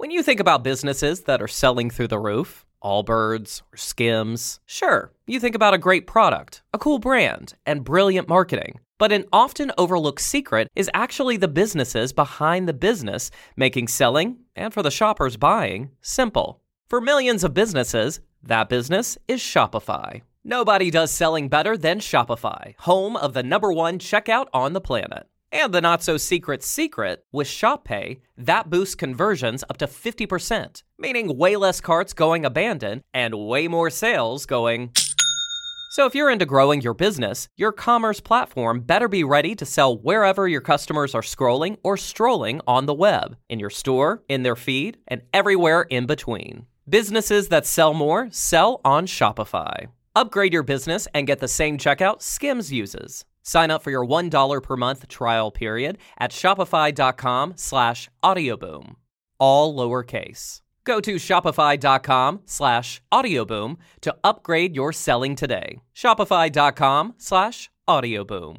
When you think about businesses that are selling through the roof, Allbirds or Skims, sure, you think about a great product, a cool brand, and brilliant marketing. But an often overlooked secret is actually the businesses behind the business, making selling, and for the shoppers buying, simple. For millions of businesses, that business is Shopify. Nobody does selling better than Shopify, home of the #1 checkout on the planet. And the not-so-secret secret, with Shop Pay, that boosts conversions up to 50%, meaning way less carts going abandoned and way more sales going. So if you're into growing your business, your commerce platform better be ready to sell wherever your customers are scrolling or strolling on the web, in your store, in their feed, and everywhere in between. Businesses that sell more sell on Shopify. Upgrade your business and get the same checkout Skims uses. Sign up for your $1 per month trial period at shopify.com/audioboom. All lowercase. Go to shopify.com/audioboom to upgrade your selling today. Shopify.com/audioboom.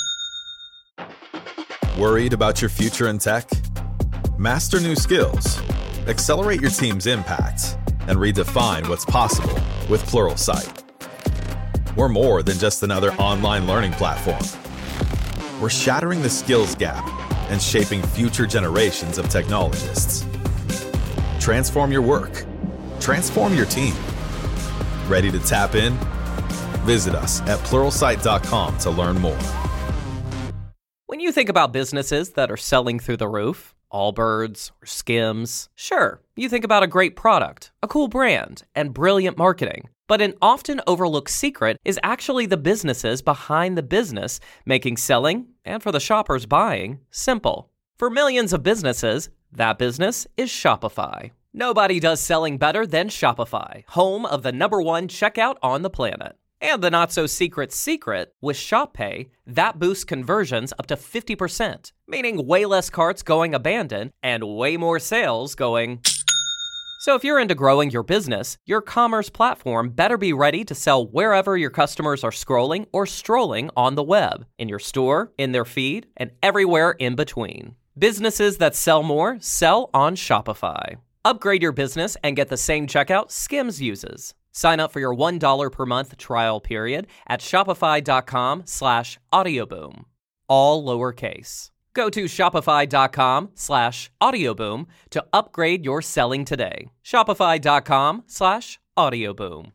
Worried about your future in tech? Master new skills, accelerate your team's impact, and redefine what's possible with Pluralsight. We're more than just another online learning platform. We're shattering the skills gap and shaping future generations of technologists. Transform your work. Transform your team. Ready to tap in? Visit us at pluralsight.com to learn more. When you think about businesses that are selling through the roof, Allbirds or Skims, sure, you think about a great product, a cool brand, and brilliant marketing. But an often overlooked secret is actually the businesses behind the business, making selling, and for the shoppers buying, simple. For millions of businesses, that business is Shopify. Nobody does selling better than Shopify, home of the #1 checkout on the planet. And the not-so-secret secret, with Shop Pay, that boosts conversions up to 50%, meaning way less carts going abandoned and way more sales going. So if you're into growing your business, your commerce platform better be ready to sell wherever your customers are scrolling or strolling on the web, in your store, in their feed, and everywhere in between. Businesses that sell more sell on Shopify. Upgrade your business and get the same checkout Skims uses. Sign up for your $1 per month trial period at shopify.com/audioboom. All lowercase. Go to shopify.com/audioboom to upgrade your selling today. Shopify.com/audioboom.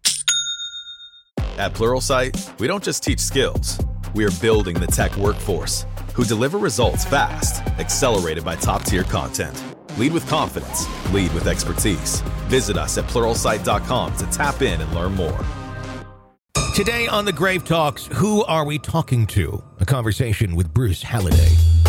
At Pluralsight, we don't just teach skills. We are building the tech workforce who deliver results fast, accelerated by top-tier content. Lead with confidence. Lead with expertise. Visit us at pluralsight.com to tap in and learn more. Today on The Grave Talks, who are we talking to? A conversation with Bruce Halliday.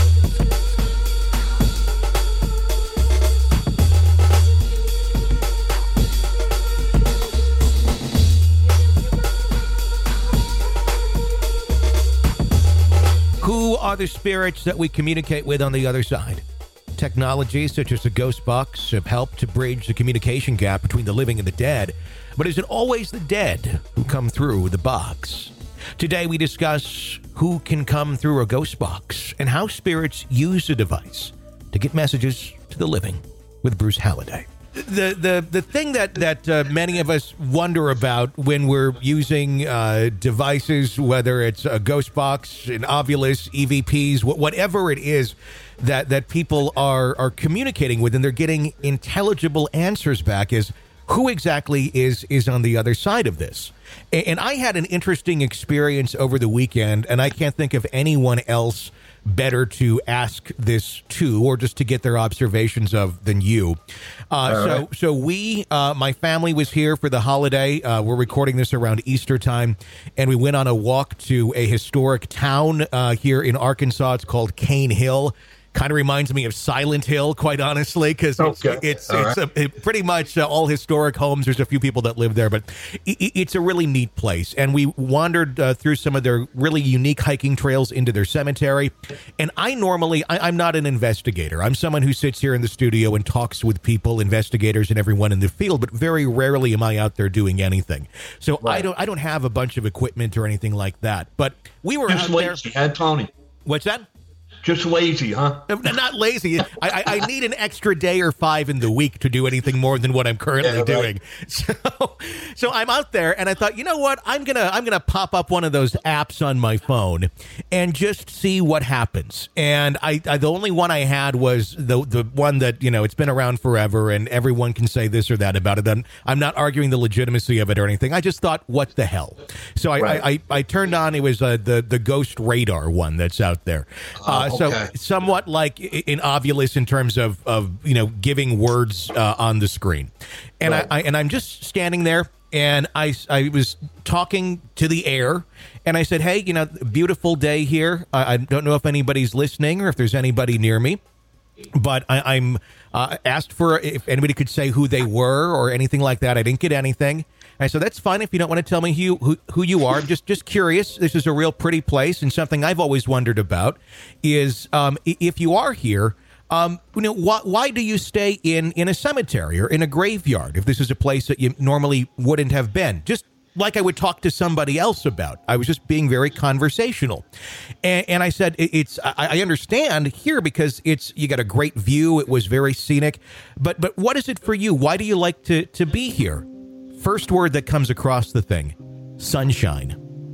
Who are the spirits that we communicate with on the other side? Technologies such as the Ghost Box have helped to bridge the communication gap between the living and the dead. But is it always the dead who come through the box? Today we discuss who can come through a Ghost Box and how spirits use the device to get messages to the living with Bruce Halliday. The thing that many of us wonder about when we're using devices, whether it's a Ghost Box, an Ovilus, EVPs, whatever it is that people are communicating with, and they're getting intelligible answers back, is who exactly is on the other side of this. And I had an interesting experience over the weekend, and I can't think of anyone else better to ask this to, or just to get their observations of, than you. So we, my family was here for the holiday. We're recording this around Easter time, and we went on a walk to a historic town here in Arkansas. It's called Cane Hill. Kind of reminds me of Silent Hill, quite honestly, because it's pretty much all historic homes. There's a few people that live there, but it's a really neat place. And we wandered through some of their really unique hiking trails into their cemetery. And I'm not an investigator. I'm someone who sits here in the studio and talks with people, investigators, and everyone in the field. But very rarely am I out there doing anything. So right. I don't have a bunch of equipment or anything like that. But we were out there. And Tony. What's that? Just lazy, huh? Not lazy. I need an extra day or 5 in the week to do anything more than what I'm currently doing. So I'm out there, and I thought, you know what? I'm gonna pop up one of those apps on my phone and just see what happens. And I the only one I had was the one that, you know, it's been around forever, and everyone can say this or that about it. I'm not arguing the legitimacy of it or anything. I just thought, what the hell? So I turned on. It was the Ghost Radar one that's out there. So somewhat like an Ovilus in terms of you know, giving words on the screen, and I'm just standing there, and I was talking to the air, and I said, hey, you know, beautiful day here. I don't know if anybody's listening or if there's anybody near me, but I'm asked for if anybody could say who they were or anything like that. I didn't get anything. And so that's fine if you don't want to tell me who you are. I'm just curious. This is a real pretty place, and something I've always wondered about is if you are here, you know, why do you stay in a cemetery or in a graveyard if this is a place that you normally wouldn't have been? Just like I would talk to somebody else about. I was just being very conversational. And I said, I understand here because you got a great view. It was very scenic. But what is it for you? Why do you like to be here? First word that comes across the thing, sunshine.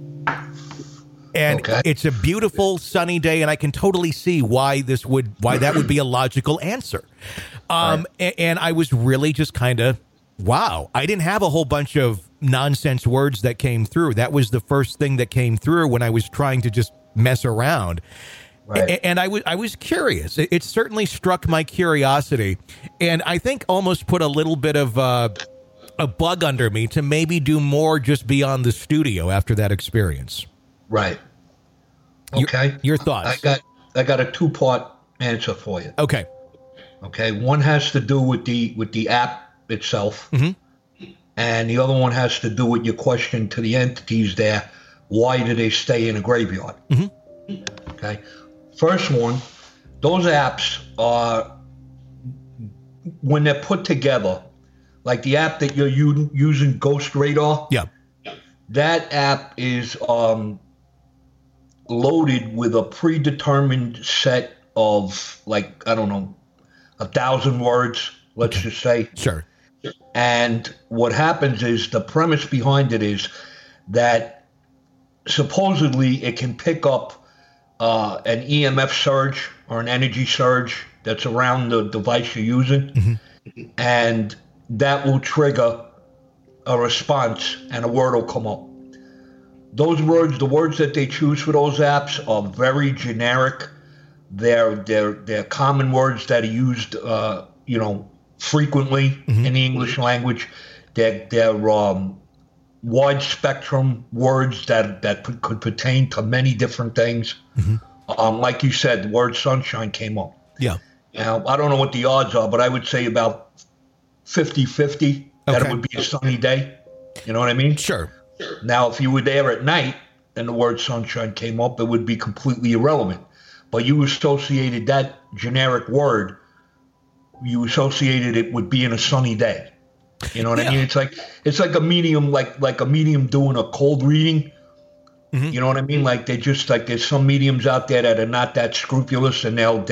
And it's a beautiful sunny day, and I can totally see why that would be a logical answer. And I was really just kind of, wow. I didn't have a whole bunch of nonsense words that came through. That was the first thing that came through when I was trying to just mess around. Right. And I was curious. It certainly struck my curiosity, and I think almost put a little bit of a bug under me to maybe do more just beyond the studio after that experience. Right. Okay. Your thoughts? I got a 2-part answer for you. Okay. One has to do with the app itself, and the other one has to do with your question to the entities there. Why do they stay in a graveyard? Okay. First one, those apps are, when they're put together, like the app that you're using, Ghost Radar. Yeah. That app is loaded with a predetermined set of, like, I don't know, 1,000 words, let's just say. Sure. And what happens is, the premise behind it is that supposedly it can pick up an EMF surge or an energy surge that's around the device you're using, and that will trigger a response and a word will come up. Those words, the words that they choose for those apps are very generic. They're common words that are used, you know, frequently in the English language. They're wide spectrum words that could pertain to many different things. Like you said, the word sunshine came up. Yeah. Now, I don't know what the odds are, but I would say about 50-50 that it would be a sunny day. You know what I mean? Sure. Now, if you were there at night and the word sunshine came up, it would be completely irrelevant. But you associated that generic word, you associated it with being a sunny day. You know what I mean? It's like a medium, like a medium doing a cold reading. You know what I mean? Like, they just, like, there's some mediums out there that are not that scrupulous, and they'll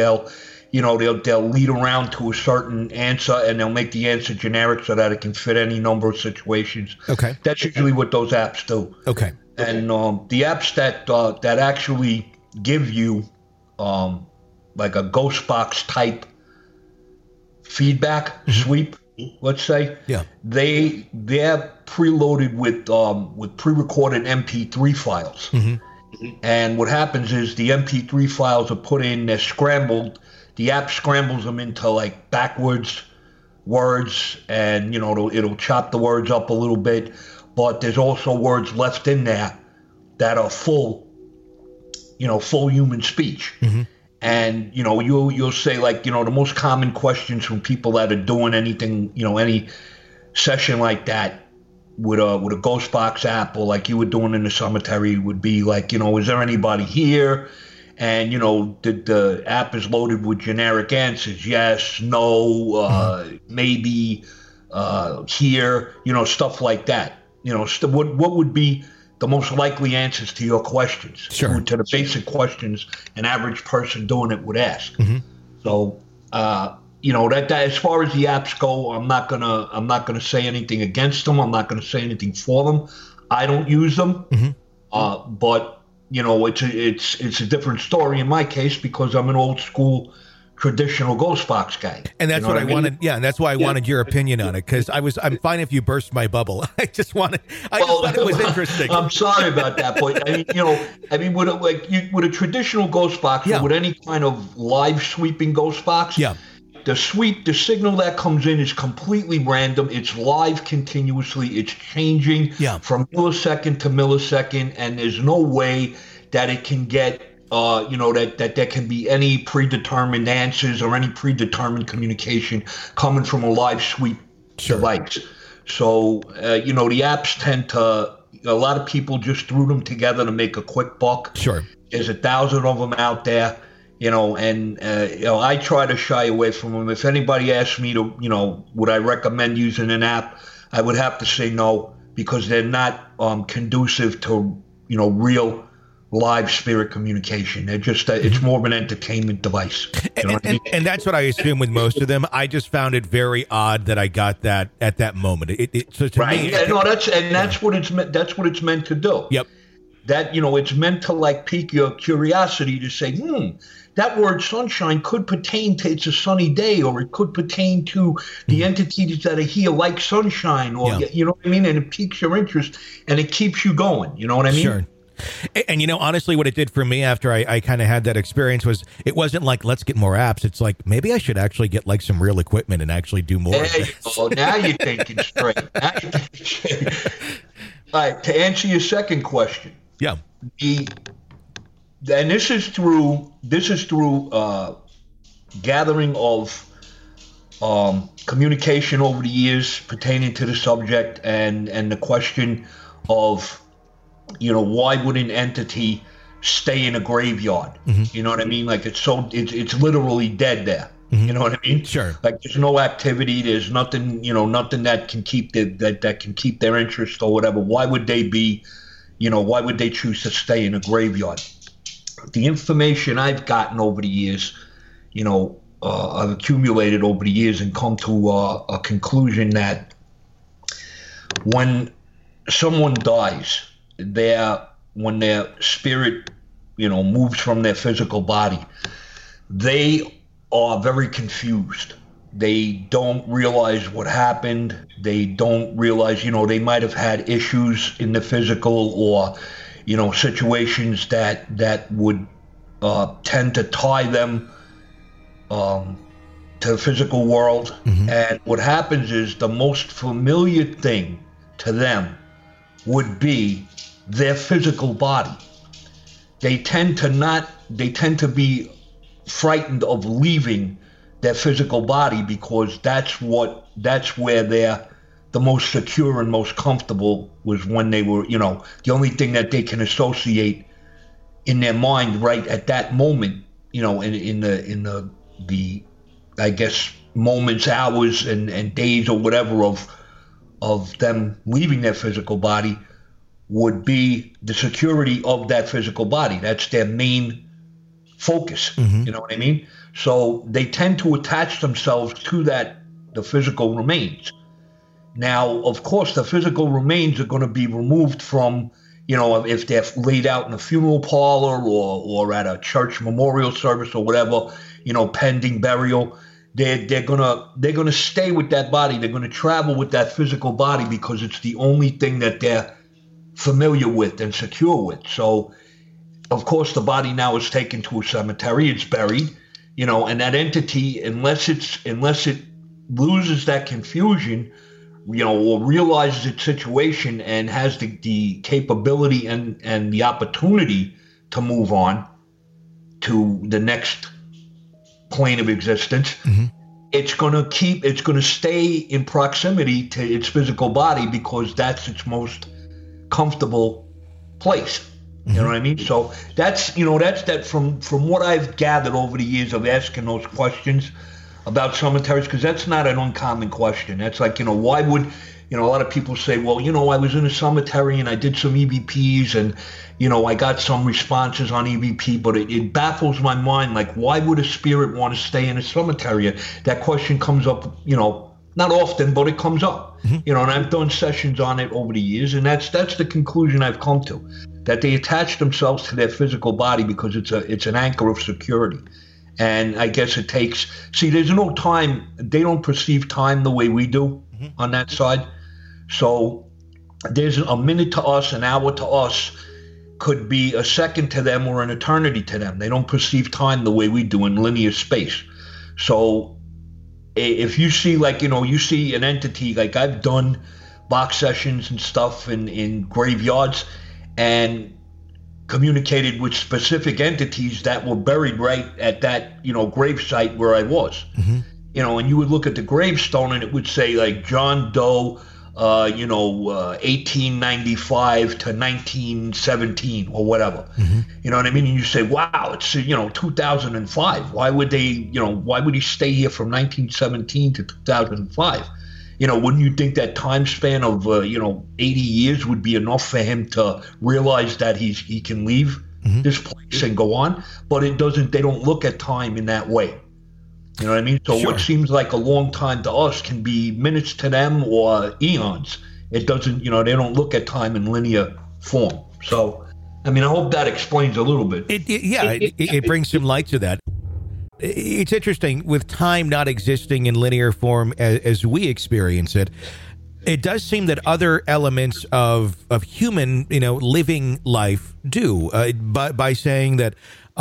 lead around to a certain answer, and they'll make the answer generic so that it can fit any number of situations. Okay. That's usually what those apps do. Okay. And the apps that actually give you like a ghost box type feedback sweep, let's say. Yeah. They're preloaded with pre-recorded MP3 files. And what happens is the MP3 files are put in, they're scrambled. The app scrambles them into, like, backwards words, and, you know, it'll chop the words up a little bit, but there's also words left in there that are full human speech. And, you know, you'll say, like, you know, the most common questions from people that are doing anything, you know, any session like that with a ghost box app, or like you were doing in the cemetery, would be like, you know, is there anybody here? And, you know, the app is loaded with generic answers. Yes, no, maybe, here, you know, stuff like that. You know, what would be the most likely answers to your questions, sure, to the basic questions an average person doing it would ask. So, that as far as the apps go, I'm not gonna say anything against them. I'm not gonna say anything for them. I don't use them, but it's a different story in my case because I'm an old school traditional ghost box guy. And that's what I wanted. Yeah, and that's why I wanted your opinion on it, because I'm fine if you burst my bubble. I just thought it was interesting. I'm sorry about that, but with a traditional ghost box or with any kind of live sweeping ghost box, the signal that comes in is completely random. It's live continuously. It's changing from millisecond to millisecond, and there's no way that it can get that there can be any predetermined answers or any predetermined communication coming from a live sweep device. So, the apps tend to, a lot of people just threw them together to make a quick buck. Sure. There's 1,000 of them out there, I try to shy away from them. If anybody asks me to, would I recommend using an app, I would have to say no, because they're not conducive to, real live spirit communication. They're just it's more of an entertainment device. And that's what I assume with most of them. I just found it very odd that I got that at that moment. So to me, that's what it's meant. That's what it's meant to do. Yep. That it's meant to pique your curiosity to say, that word sunshine could pertain to it's a sunny day, or it could pertain to the entities that are here like sunshine, or you know what I mean. And it piques your interest and it keeps you going. You know what I mean? Sure. And honestly, what it did for me after I kind of had that experience was, it wasn't like, let's get more apps. It's like, maybe I should actually get some real equipment and actually do more. Now you're thinking straight. All right, to answer your second question. Yeah. And this is through gathering of communication over the years pertaining to the subject, and the question of, why would an entity stay in a graveyard? You know what I mean? Like it's literally dead there. You know what I mean? Sure. Like there's no activity. There's nothing. Nothing that can keep that can keep their interest or whatever. Why would they be? Why would they choose to stay in a graveyard? The information I've gotten over the years, I've accumulated over the years and come to a conclusion that when someone dies, when their spirit, moves from their physical body, they are very confused. They don't realize what happened. They don't realize, they might have had issues in the physical, or, situations that would tend to tie them to the physical world. And what happens is the most familiar thing to them would be their physical body. They tend to be frightened of leaving their physical body, because that's where they're the most secure and most comfortable, was when they were, the only thing that they can associate in their mind right at that moment, in the I guess moments, hours and days or whatever of them leaving their physical body, would be the security of that physical body. That's their main focus. You know what I mean? So they tend to attach themselves to the physical remains. Now, of course, the physical remains are going to be removed from, if they're laid out in a funeral parlor or at a church memorial service or whatever, pending burial. They're gonna stay with that body. They're gonna travel with that physical body, because it's the only thing that they're familiar with and secure with. So, of course, the body now is taken to a cemetery. It's buried, and that entity, unless it loses that confusion, or realizes its situation and has the capability and the opportunity to move on to the next plane of existence, it's going to stay in proximity to its physical body, because that's its most comfortable place. You know what I mean? So that's that from what I've gathered over the years of asking those questions. about cemeteries, because that's not an uncommon question. That's like, why would, a lot of people say, well, I was in a cemetery and I did some EVPs and, I got some responses on EVP, but it baffles my mind. Like, why would a spirit want to stay in a cemetery? That question comes up, not often, but it comes up, and I've done sessions on it over the years. And that's the conclusion I've come to, that they attach themselves to their physical body because it's an anchor of security. And I guess it takes, there's no time. They don't perceive time the way we do on that side. So there's a minute to us, an hour to us could be a second to them or an eternity to them. They don't perceive time the way we do in linear space. So if you see, like, you see an entity, like I've done box sessions and stuff in graveyards and communicated with specific entities that were buried right at that, grave site where I was. And you would look at the gravestone and it would say like John Doe, 1895 to 1917 or whatever. You know what I mean? And you say, wow, it's 2005. Why would he stay here from 1917 to 2005? Wouldn't you think that time span of 80 years would be enough for him to realize that he can leave this place and go on? But it doesn't. They don't look at time in that way. You know what I mean? So what seems like a long time to us can be minutes to them or eons. It doesn't. They don't look at time in linear form. So, I hope that explains a little bit. It brings some light to that. It's interesting, with time not existing in linear form as we experience it, it does seem that other elements of human, living life do, by saying that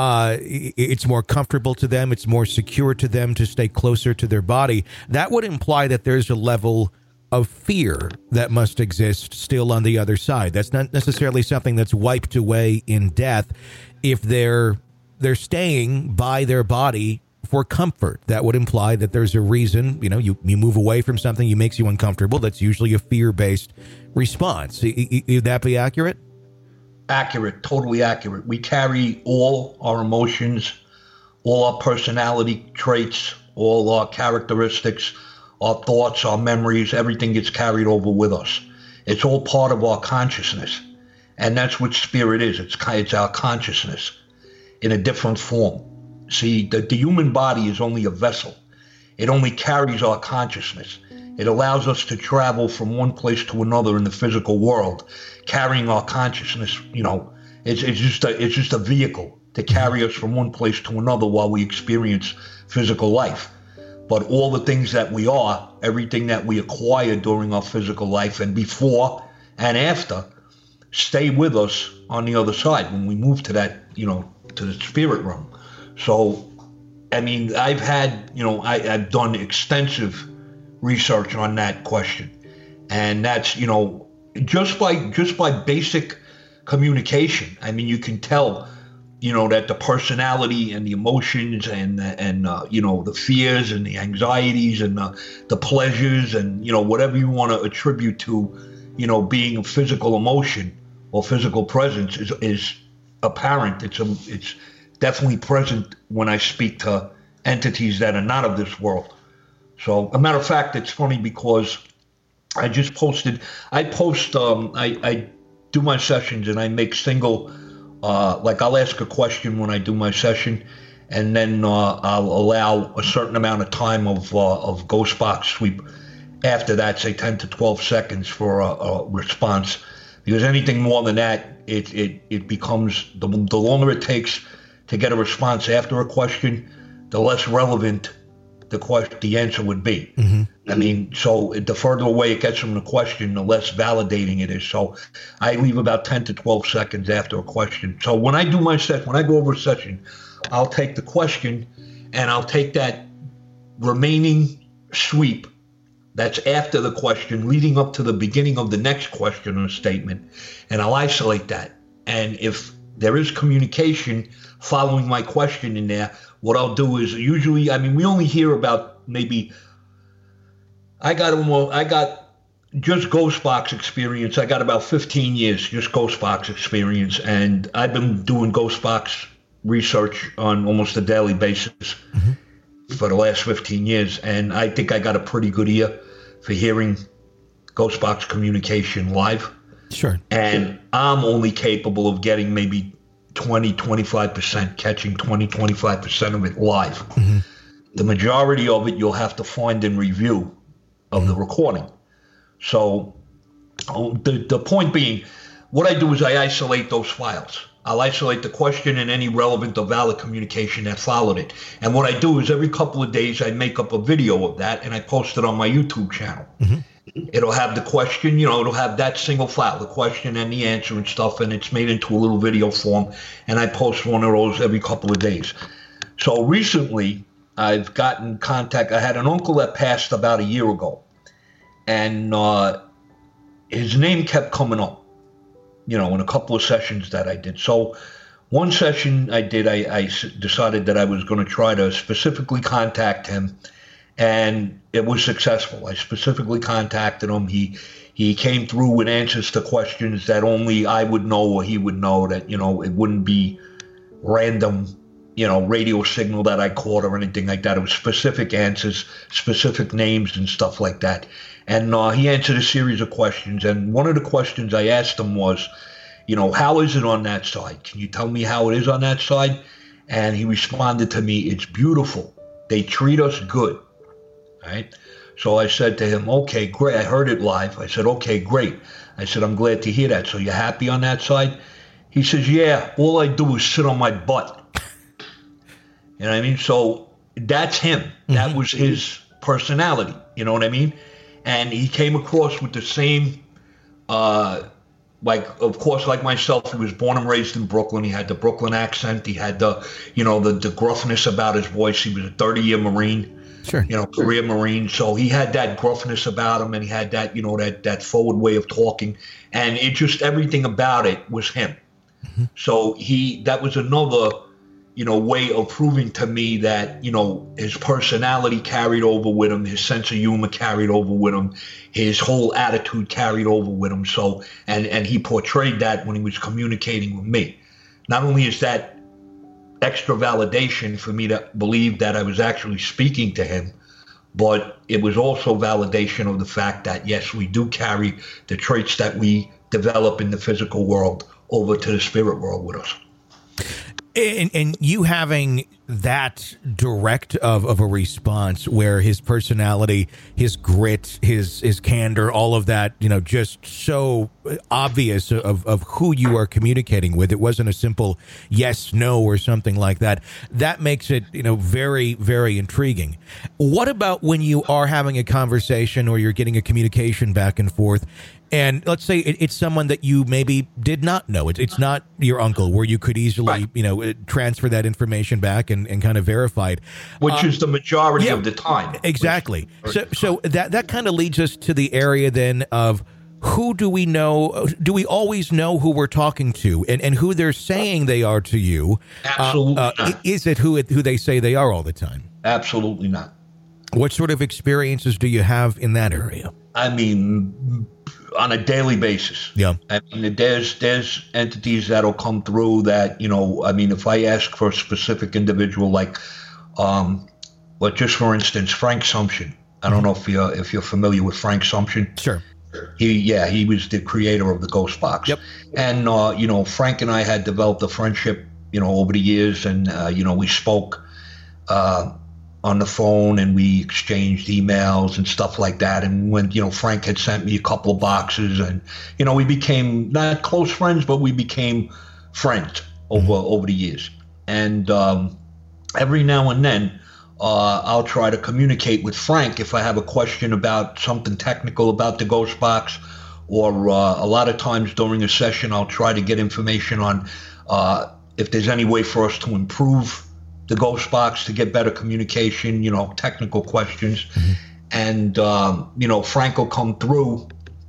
it's more comfortable to them, it's more secure to them to stay closer to their body. That would imply that there's a level of fear that must exist still on the other side. That's not necessarily something that's wiped away in death. If they're staying by their body for comfort, that would imply that there's a reason, you move away from something that makes you uncomfortable. That's usually a fear-based response. Would that be accurate? Accurate, totally accurate. We carry all our emotions, all our personality traits, all our characteristics, our thoughts, our memories, everything gets carried over with us. It's all part of our consciousness. And that's what spirit is. It's our consciousness in a different form. See, the human body is only a vessel. It only carries our consciousness. It allows us to travel from one place to another in the physical world, carrying our consciousness. It's just a vehicle to carry us from one place to another while we experience physical life. But all the things that we are, everything that we acquire during our physical life and before and after, stay with us on the other side when we move to that, to the spirit realm. So, I've had, I've done extensive research on that question. And that's, just by basic communication. You can tell, that the personality and the emotions and the fears and the anxieties and the pleasures and, whatever you want to attribute to, being a physical emotion or physical presence is apparent. It's definitely present when I speak to entities that are not of this world. So, a matter of fact, it's funny because I do my sessions and I make single, I'll ask a question when I do my session, and then I'll allow a certain amount of time of ghost box sweep. After that, say 10 to 12 seconds for a response. Because anything more than that, it becomes, the longer it takes to get a response after a question, the less relevant the answer would be. So the further away it gets from the question, the less validating it is. So I leave about 10 to 12 seconds after a question. So when I do my set, when I go over a session, I'll take the question and I'll take that remaining sweep that's after the question, leading up to the beginning of the next question or statement, and I'll isolate that. And if there is communication following my question in there, what I'll do is usually, we only hear about maybe, I got just ghost box experience. I got about 15 years, just ghost box experience. And I've been doing ghost box research on almost a daily basis. for the last 15 years, and I think I got a pretty good ear for hearing Ghostbox communication live. Sure. And I'm only capable of getting maybe 20-25%, catching 20-25% of it live. Mm-hmm. The majority of it you'll have to find in review of the recording. So the point being, what I do is I isolate those files. I'll isolate the question and any relevant or valid communication that followed it. And what I do is every couple of days I make up a video of that and I post it on my YouTube channel. Mm-hmm. It'll have the question, it'll have that single file, the question and the answer and stuff, and it's made into a little video form, and I post one of those every couple of days. So recently, I've gotten contact. I had an uncle that passed about a year ago, and his name kept coming up, in a couple of sessions that I did. So one session I did, I decided that I was going to try to specifically contact him, and it was successful. I specifically contacted him. He came through with answers to questions that only I would know or he would know, that, it wouldn't be random, radio signal that I caught or anything like that. It was specific answers, specific names and stuff like that. And he answered a series of questions. And one of the questions I asked him was, how is it on that side? Can you tell me how it is on that side? And he responded to me, it's beautiful. They treat us good. Right? So I said to him, okay, great. I heard it live. I said, okay, great. I said, I'm glad to hear that. So you're happy on that side? He says, yeah, all I do is sit on my butt. You know what I mean? So that's him. Mm-hmm. That was his personality. You know what I mean? And he came across with the same, of course, like myself, he was born and raised in Brooklyn. He had the Brooklyn accent. He had the gruffness about his voice. He was a 30-year Marine. Sure. Career Marine. So he had that gruffness about him, and he had that, that forward way of talking, and it just, everything about it was him. Mm-hmm. So that was another, way of proving to me that, his personality carried over with him, his sense of humor carried over with him, his whole attitude carried over with him. So, and he portrayed that when he was communicating with me. Not only is that extra validation for me to believe that I was actually speaking to him, but it was also validation of the fact that, yes, we do carry the traits that we develop in the physical world over to the spirit world with us. And you having that direct of a response where his personality, his grit, his candor, all of that, just so obvious of who you are communicating with. It wasn't a simple yes, no, or something like that. That makes it, very, very intriguing. What about when you are having a conversation or you're getting a communication back and forth, and let's say it's someone that you maybe did not know. It's not your uncle, where you could easily, right, transfer that information back and kind of verify it. Which is the majority of the time. Exactly. So that kind of leads us to the area then of, who do we know? Do we always know who we're talking to and who they're saying they are to you? Absolutely not. Is it who they say they are all the time? Absolutely not. What sort of experiences do you have in that area? I mean, on a daily basis. Yeah. I mean, there's entities that'll come through that, if I ask for a specific individual, like, just for instance, Frank Sumption. I don't know if you're familiar with Frank Sumption. Sure. He was the creator of the Ghostbox. Yep. And, Frank and I had developed a friendship, over the years, and, we spoke on the phone, and we exchanged emails and stuff like that. And when, Frank had sent me a couple of boxes, and, we became not close friends, but we became friends over the years. And every now and then, I'll try to communicate with Frank if I have a question about something technical about the Ghostbox, or a lot of times during a session, I'll try to get information on if there's any way for us to improve the Ghostbox, to get better communication, technical questions. Mm-hmm. And, Frank will come through.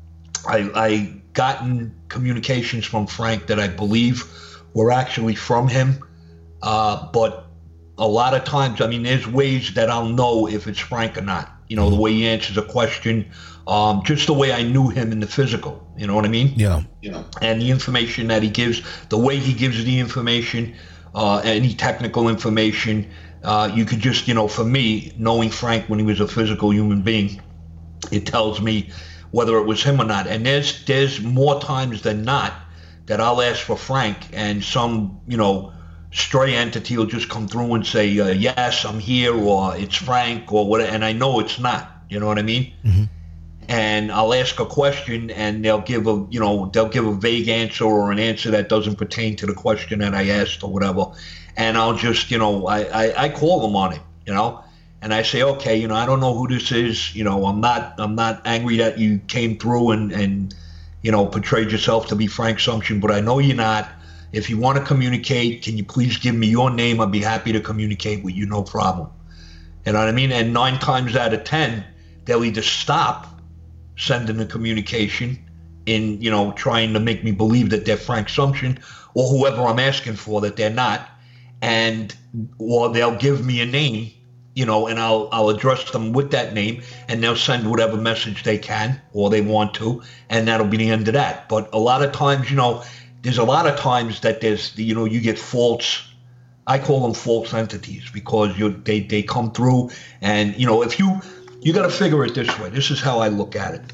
I gotten communications from Frank that I believe were actually from him. But a lot of times, there's ways that I'll know if it's Frank or not. The way he answers a question, just the way I knew him in the physical. You know what I mean? Yeah. And the information that he gives, the way he gives the information, any technical information, You could just, for me, knowing Frank when he was a physical human being, it tells me whether it was him or not. And there's more times than not that I'll ask for Frank, and some, stray entity will just come through and say, yes, I'm here, or it's Frank, or whatever, and I know it's not. You know what I mean? Mm-hmm. And I'll ask a question, and they'll give a vague answer or an answer that doesn't pertain to the question that I asked or whatever. And I'll just, I call them on it, and I say, okay, I don't know who this is. I'm not angry that you came through and portrayed yourself to be Frank Sumption, but I know you're not. If you want to communicate, can you please give me your name? I'd be happy to communicate with you, no problem. You know what I mean? And 9 times out of 10, they'll either stop sending the communication in, trying to make me believe that they're Frank Sumption, or whoever I'm asking for that they're not, or they'll give me a name, and I'll address them with that name, and they'll send whatever message they can or they want to, and that'll be the end of that. But a lot of times, there's a lot of times that there's, you get false, I call them false entities, because they come through, and, if you got to figure it this way. This is how I look at it.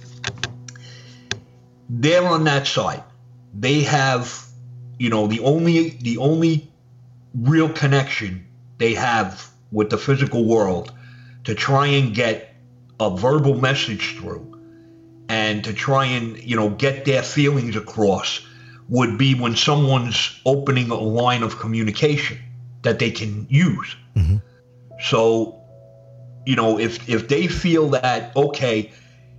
They're on that side. They have, the only real connection they have with the physical world to try and get a verbal message through and to try and, get their feelings across would be when someone's opening a line of communication that they can use. Mm-hmm. So, if they feel that, okay,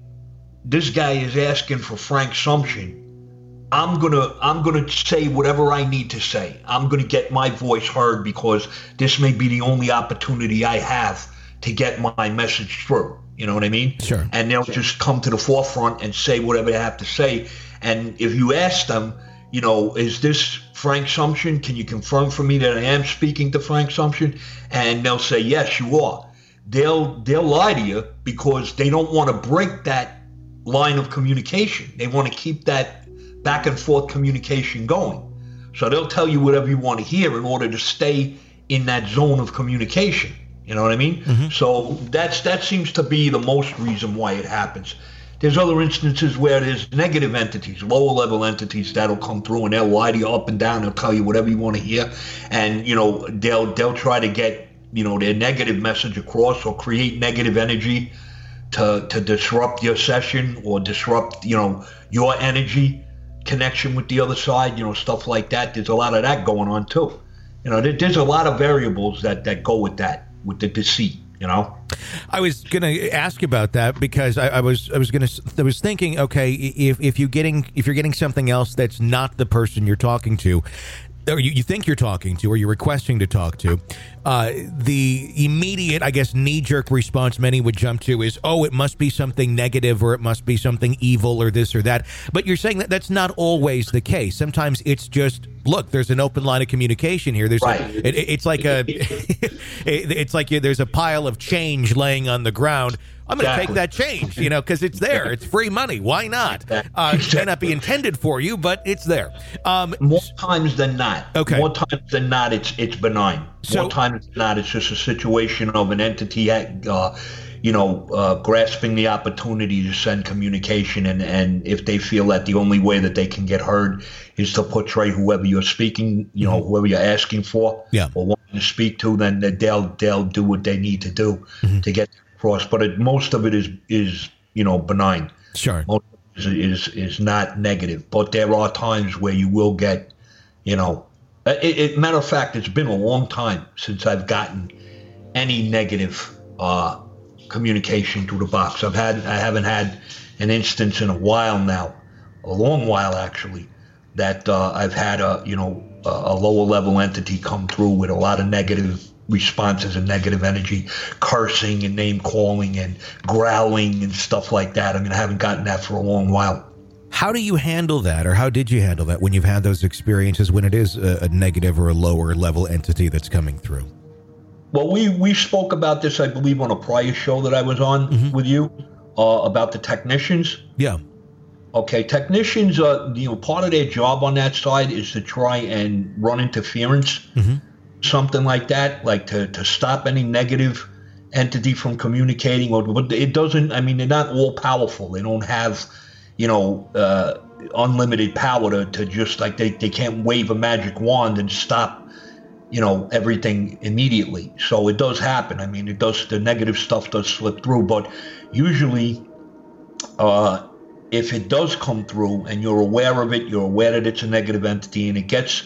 this guy is asking for Frank Sumption, I'm gonna say whatever I need to say. I'm gonna get my voice heard, because this may be the only opportunity I have to get my message through. You know what I mean? Sure. And they'll just come to the forefront and say whatever they have to say. And if you ask them, is this Frank Sumption? Can you confirm for me that I am speaking to Frank Sumption? And they'll say, yes, you are. They'll lie to you because they don't want to break that line of communication. They want to keep that back and forth communication going. So they'll tell you whatever you want to hear in order to stay in that zone of communication. You know what I mean? Mm-hmm. So that seems to be the most reason why it happens. There's other instances where there's negative entities, lower level entities that'll come through, and they'll lie to you up and down. They'll tell you whatever you want to hear, and they'll try to get their negative message across, or create negative energy to disrupt your session, or disrupt your energy connection with the other side. Stuff like that. There's a lot of that going on too. There's a lot of variables that go with that, with the deceit. I was going to ask about that, because I was thinking, okay, if you're getting something else that's not the person you're talking to, or you think you're talking to, or you're requesting to talk to, the immediate, I guess, knee-jerk response many would jump to is, oh, it must be something negative, or it must be something evil, or this or that. But you're saying that that's not always the case. Sometimes it's just, look, there's an open line of communication here. There's right. It's like there's a pile of change laying on the ground. I'm going to take that change, because it's there. It's free money. Why not? It may not be intended for you, but it's there. More times than not. Okay. More times than not, it's benign. More times than not, it's just a situation of an entity, grasping the opportunity to send communication, and if they feel that the only way that they can get heard is to portray whoever you're speaking, whoever you're asking for, or wanting to speak to, then they'll do what they need to do to get across. But most of it is benign. Sure. Most of it is not negative. But there are times where you will get, matter of fact, it's been a long time since I've gotten any negative communication through the box. I haven't had an instance in a while now, a long while actually, that I've had a lower level entity come through with a lot of negative responses and negative energy, cursing and name calling and growling and stuff like that. I haven't gotten that for a long while. How do you handle that, or how did you handle that when you've had those experiences when it is a negative or a lower level entity that's coming through? Well, we spoke about this, I believe, on a prior show that I was on with you about the technicians. Yeah. Okay, technicians, part of their job on that side is to try and run interference something like that, like to stop any negative entity from communicating, but it doesn't. I mean, they're not all powerful. They don't have, unlimited power to just like they can't wave a magic wand and stop, everything immediately. So it does happen. I mean, the negative stuff does slip through, but usually, if it does come through and you're aware of it, you're aware that it's a negative entity, and it gets,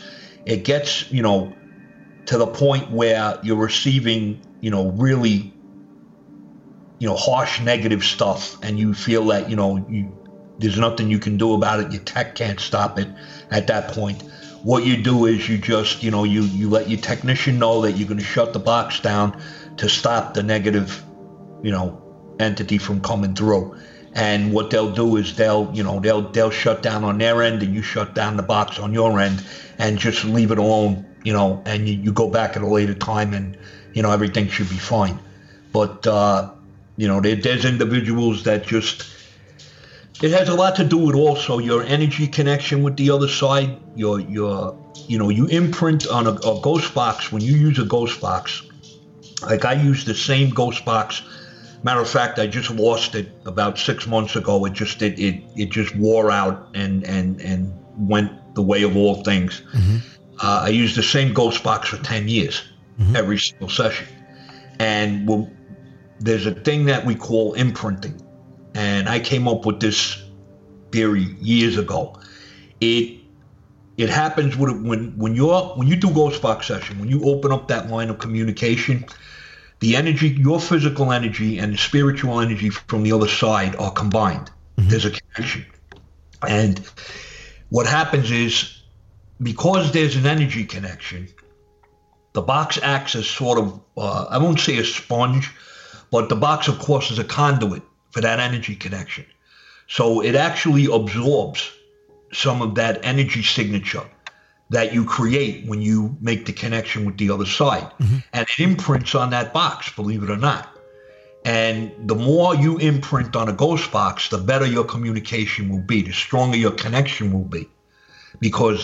to the point where you're receiving, really, harsh negative stuff, and you feel that, there's nothing you can do about it. Your tech can't stop it at that point. What you do is you just, you let your technician know that you're going to shut the box down to stop the negative, entity from coming through. And what they'll do is they'll shut down on their end, and you shut down the box on your end, and just leave it alone, and you go back at a later time, and, everything should be fine. But, there's individuals that just, it has a lot to do with also your energy connection with the other side. You imprint on a ghost box. When you use a ghost box, like I use the same ghost box. Matter of fact, I just lost it about 6 months ago. It just wore out and went the way of all things. Mm-hmm. I used the same ghost box for 10 years, mm-hmm. every single session. And there's a thing that we call imprinting. And I came up with this theory years ago. It happens when you do ghost box session, when you open up that line of communication, the energy, your physical energy and the spiritual energy from the other side are combined. Mm-hmm. There's a connection. And what happens is, because there's an energy connection, the box acts as sort of, I won't say a sponge, but the box, of course, is a conduit for that energy connection. So it actually absorbs some of that energy signature that you create when you make the connection with the other side. Mm-hmm. And it imprints on that box, believe it or not. And the more you imprint on a ghost box, the better your communication will be, the stronger your connection will be. Because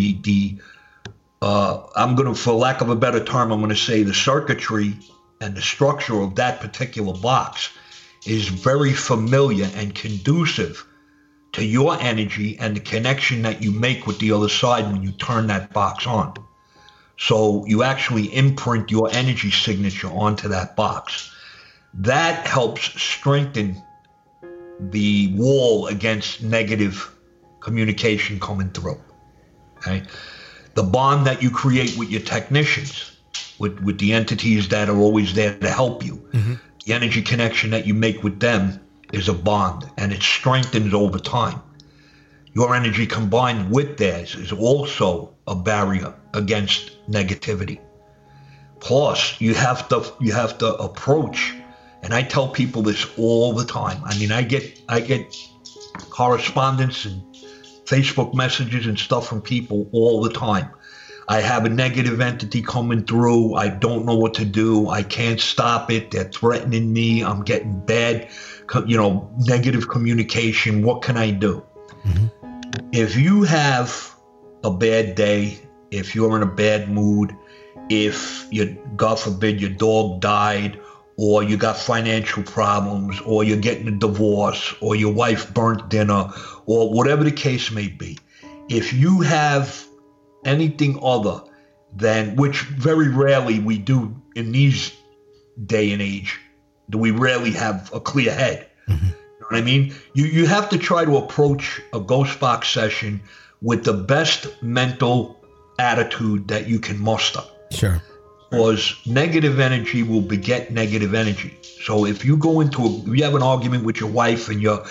I'm going to, for lack of a better term, I'm going to say the circuitry and the structure of that particular box is very familiar and conducive to your energy and the connection that you make with the other side when you turn that box on. So you actually imprint your energy signature onto that box. That helps strengthen the wall against negative communication coming through. Okay? The bond that you create with your technicians, with the entities that are always there to help you, mm-hmm. the energy connection that you make with them is a bond, and it strengthens over time. Your energy combined with theirs is also a barrier against negativity. Plus, you have to approach, and I tell people this all the time. I mean, I get correspondence and Facebook messages and stuff from people all the time. I have a negative entity coming through. I don't know what to do. I can't stop it. They're threatening me. I'm getting bad, negative communication. What can I do? Mm-hmm. If you have a bad day, if you're in a bad mood, if God forbid your dog died, or you got financial problems, or you're getting a divorce, or your wife burnt dinner, or whatever the case may be, if you have anything other than, which very rarely we do in these day and age, do we rarely have a clear head. Mm-hmm. You know what I mean? You have to try to approach a ghost box session with the best mental attitude that you can muster. Sure. Because negative energy will beget negative energy. So if you go if you have an argument with your wife and you're,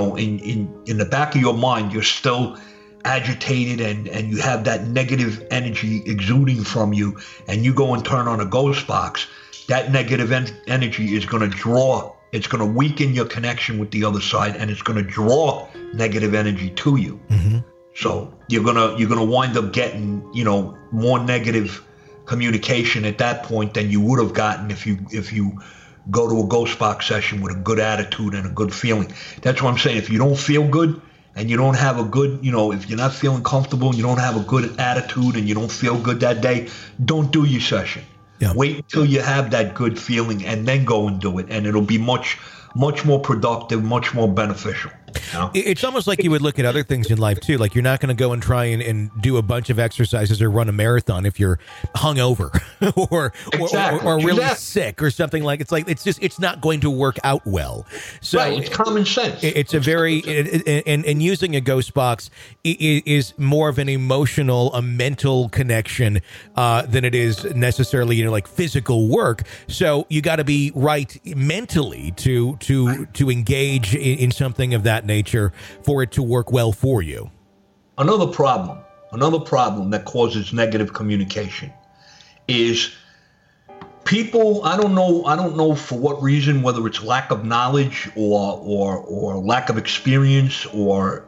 in the back of your mind, you're still agitated and you have that negative energy exuding from you, and you go and turn on a ghost box, that negative energy is going to draw, it's going to weaken your connection with the other side, and it's going to draw negative energy to you. Mm-hmm. So you're gonna wind up getting, more negative communication at that point than you would have gotten if you go to a ghost box session with a good attitude and a good feeling. That's what I'm saying. If you don't feel good, and you don't have a good, if you're not feeling comfortable and you don't have a good attitude and you don't feel good that day, don't do your session. Yeah. Wait until you have that good feeling and then go and do it. And it'll be much more productive, much more beneficial. It's almost like you would look at other things in life too. Like you're not going to go and try and do a bunch of exercises or run a marathon if you're hungover or really sick or something like. It's not going to work out well. So right, it's common sense. It's a very and using a ghost box is more of an emotional, a mental connection than it is necessarily like physical work. So you got to be right mentally to engage in something of that nature for it to work well for you. Another problem that causes negative communication is people, I don't know for what reason, whether it's lack of knowledge or lack of experience or,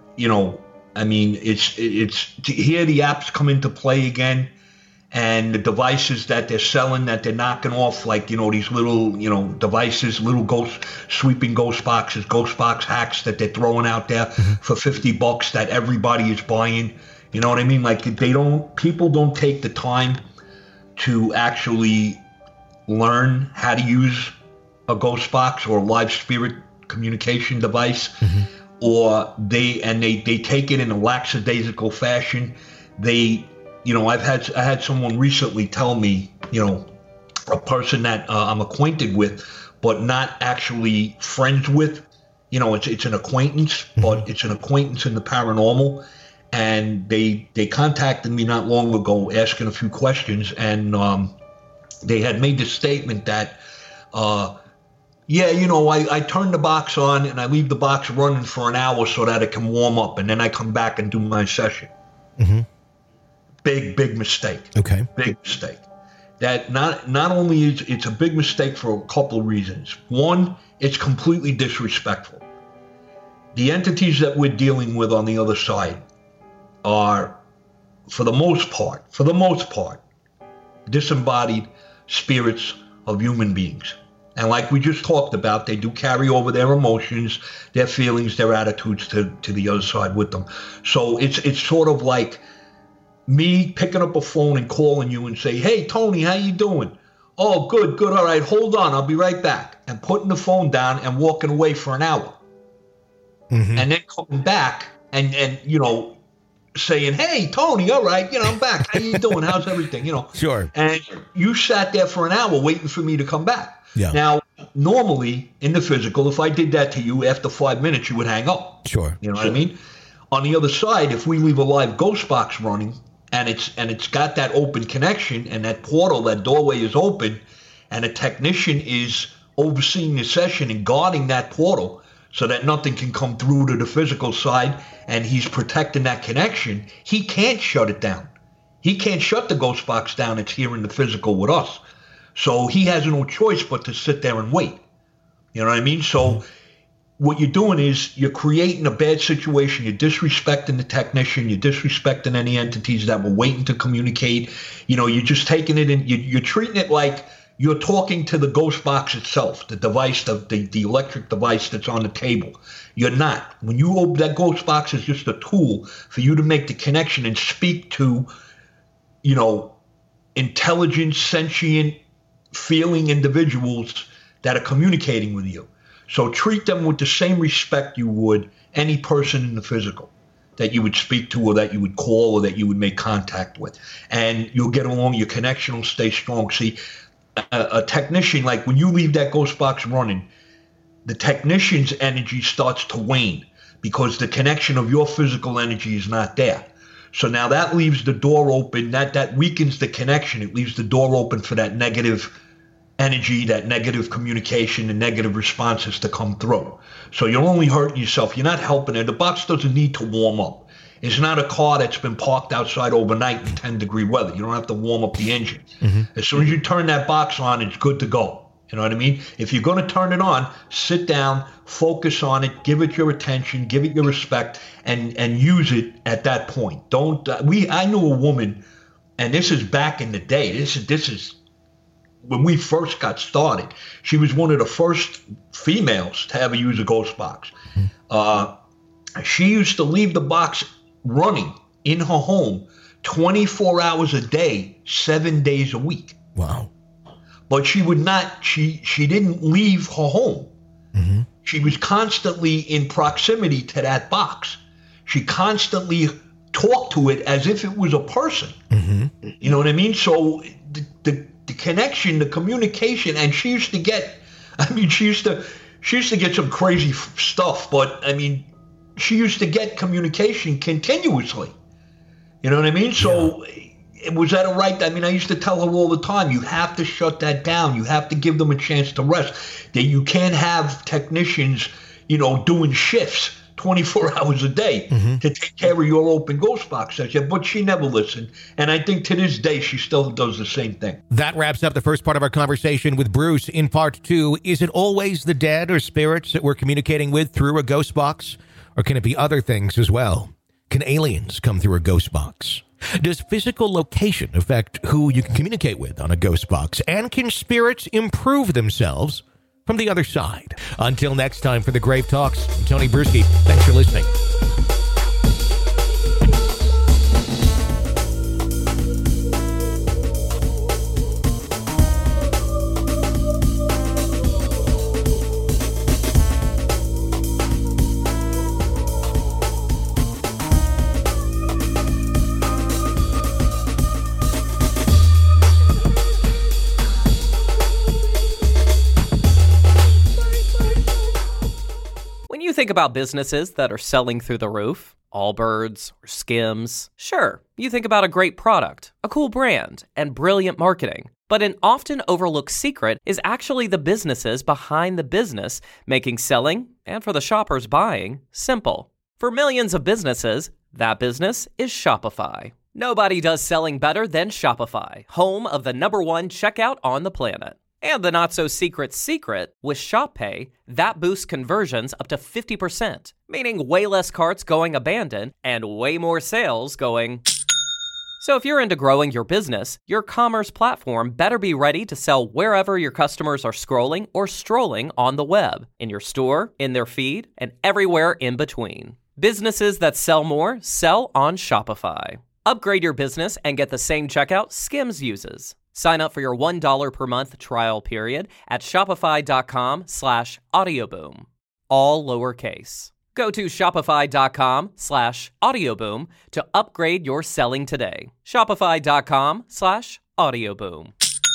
it's here the apps come into play again. And the devices that they're selling, that they're knocking off, like, these little, devices, little sweeping ghost box hacks that they're throwing out there for $50 that everybody is buying. You know what I mean? Like people don't take the time to actually learn how to use a ghost box or a live spirit communication device, or they take it in a lackadaisical fashion. I had someone recently tell me, a person that I'm acquainted with, but not actually friends with, it's an acquaintance, but it's an acquaintance in the paranormal. And they contacted me not long ago asking a few questions. And they had made the statement that, I turn the box on and I leave the box running for an hour so that it can warm up. And then I come back and do my session. Mm-hmm. Big mistake. Okay. Big mistake. That not only is it's a big mistake for a couple of reasons. One, it's completely disrespectful. The entities that we're dealing with on the other side are, for the most part, disembodied spirits of human beings. And like we just talked about, they do carry over their emotions, their feelings, their attitudes to the other side with them. So it's sort of like me picking up a phone and calling you and say, "Hey, Tony, how you doing?" "Oh, good. All right, hold on. I'll be right back." And putting the phone down and walking away for an hour. Mm-hmm. And then coming back and saying, "Hey, Tony, all right, I'm back. How you doing? How's everything?" Sure. And you sat there for an hour waiting for me to come back. Yeah. Now, normally in the physical, if I did that to you after 5 minutes, you would hang up. Sure. You know what I mean? On the other side, if we leave a live ghost box running, and it's got that open connection and that portal, that doorway is open, and a technician is overseeing the session and guarding that portal so that nothing can come through to the physical side, and he's protecting that connection, he can't shut it down. He can't shut the ghost box down. It's here in the physical with us. So he has no choice but to sit there and wait. You know what I mean? So what you're doing is you're creating a bad situation. You're disrespecting the technician. You're disrespecting any entities that were waiting to communicate. You're just taking it and you're treating it like you're talking to the ghost box itself, the device, the electric device that's on the table. You're not. When you open that ghost box, is just a tool for you to make the connection and speak to, intelligent, sentient, feeling individuals that are communicating with you. So treat them with the same respect you would any person in the physical that you would speak to or that you would call or that you would make contact with. And you'll get along, your connection will stay strong. See, a technician, like when you leave that ghost box running, the technician's energy starts to wane because the connection of your physical energy is not there. So now that leaves the door open, that weakens the connection. It leaves the door open for that negative energy, that negative communication and negative responses to come through. So you're only hurting yourself. You're not helping it. The box doesn't need to warm up. It's not a car that's been parked outside overnight in 10-degree weather. You don't have to warm up the engine. Mm-hmm. As soon as you turn that box on, it's good to go. You know what I mean? If you're going to turn it on, sit down, focus on it, give it your attention, give it your respect, and use it at that point. I knew a woman, and this is back in the day. This is when we first got started. She was one of the first females to ever use a ghost box. She used to leave the box running in her home 24 hours a day, 7 days a week. Wow. But she would not, she didn't leave her home. Mm-hmm. She was constantly in proximity to that box. She constantly talked to it as if it was a person. Mm-hmm. You know what I mean? So the connection, the communication, and she used to get, she used to get some crazy stuff, but she used to get communication continuously. You know what I mean? So was that a right? I used to tell her all the time, you have to shut that down. You have to give them a chance to rest. That you can't have technicians, doing shifts 24 hours a day to take care of your open ghost box. But she never listened. And I think to this day, she still does the same thing. That wraps up the first part of our conversation with Bruce. In part two, is it always the dead or spirits that we're communicating with through a ghost box? Or can it be other things as well? Can aliens come through a ghost box? Does physical location affect who you can communicate with on a ghost box? And can spirits improve themselves from the other side? Until next time, for the Grave Talks, I'm Tony Bruschi. Thanks for listening. Think about businesses that are selling through the roof, Allbirds or Skims. Sure, you think about a great product, a cool brand, and brilliant marketing. But an often overlooked secret is actually the businesses behind the business, making selling, and for the shoppers buying, simple. For millions of businesses, that business is Shopify. Nobody does selling better than Shopify, home of the #1 checkout on the planet. And the not-so-secret secret, with ShopPay, that boosts conversions up to 50%, meaning way less carts going abandoned and way more sales going. So if you're into growing your business, your commerce platform better be ready to sell wherever your customers are scrolling or strolling on the web, in your store, in their feed, and everywhere in between. Businesses that sell more sell on Shopify. Upgrade your business and get the same checkout Skims uses. Sign up for your $1 per month trial period at shopify.com/audioboom. All lowercase. Go to shopify.com/audioboom to upgrade your selling today. Shopify.com/audioboom.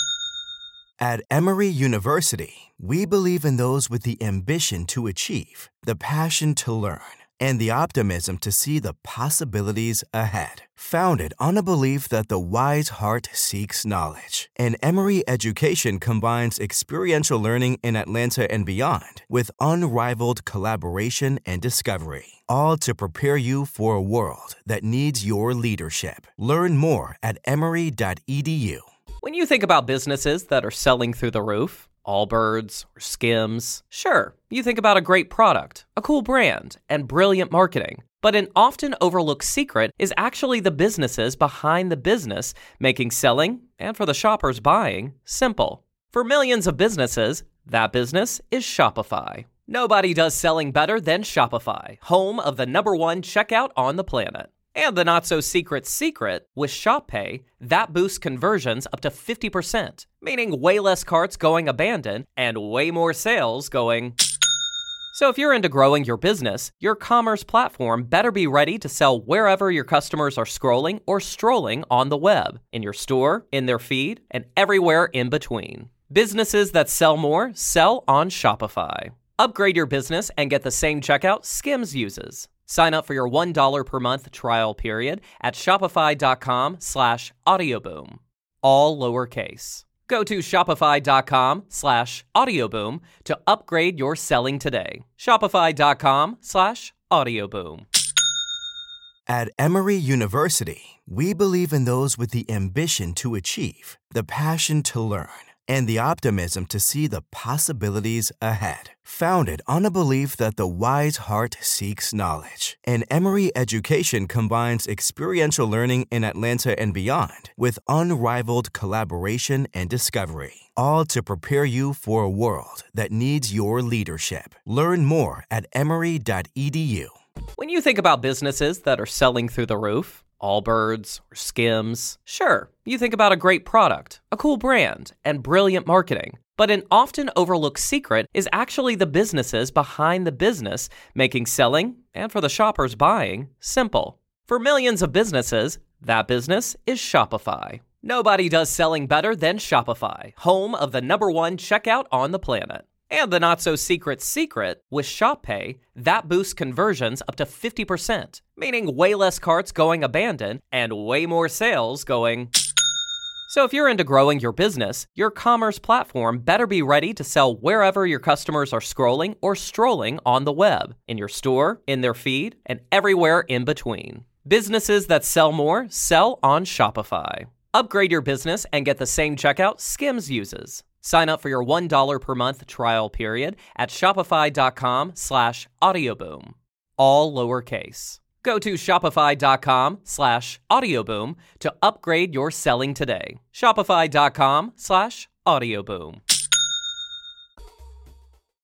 At Emory University, we believe in those with the ambition to achieve, the passion to learn, and the optimism to see the possibilities ahead. Founded on a belief that the wise heart seeks knowledge, and Emory Education combines experiential learning in Atlanta and beyond with unrivaled collaboration and discovery, all to prepare you for a world that needs your leadership. Learn more at emory.edu. When you think about businesses that are selling through the roof, Allbirds or Skims, sure, you think about a great product, a cool brand, and brilliant marketing. But an often overlooked secret is actually the businesses behind the business, making selling, and for the shoppers buying, simple. For millions of businesses, that business is Shopify. Nobody does selling better than Shopify, home of the #1 checkout on the planet. And the not-so-secret secret, with ShopPay, that boosts conversions up to 50%, meaning way less carts going abandoned and way more sales going. So if you're into growing your business, your commerce platform better be ready to sell wherever your customers are scrolling or strolling on the web, in your store, in their feed, and everywhere in between. Businesses that sell more sell on Shopify. Upgrade your business and get the same checkout Skims uses. Sign up for your $1 per month trial period at shopify.com/audioboom. All lowercase. Go to shopify.com/audioboom to upgrade your selling today. Shopify.com/audioboom. At Emory University, we believe in those with the ambition to achieve, the passion to learn, and the optimism to see the possibilities ahead. Founded on a belief that the wise heart seeks knowledge, and Emory Education combines experiential learning in Atlanta and beyond with unrivaled collaboration and discovery, all to prepare you for a world that needs your leadership. Learn more at emory.edu. When you think about businesses that are selling through the roof, Allbirds or Skims, sure, you think about a great product, a cool brand, and brilliant marketing. But an often overlooked secret is actually the businesses behind the business, making selling, and for the shoppers buying, simple. For millions of businesses, that business is Shopify. Nobody does selling better than Shopify, home of the #1 checkout on the planet. And the not-so-secret secret, with Shop Pay, that boosts conversions up to 50%, meaning way less carts going abandoned and way more sales going... So if you're into growing your business, your commerce platform better be ready to sell wherever your customers are scrolling or strolling on the web, in your store, in their feed, and everywhere in between. Businesses that sell more sell on Shopify. Upgrade your business and get the same checkout Skims uses. Sign up for your $1 per month trial period at shopify.com/audioboom. All lowercase. Go to shopify.com/audioboom to upgrade your selling today. Shopify.com/audioboom.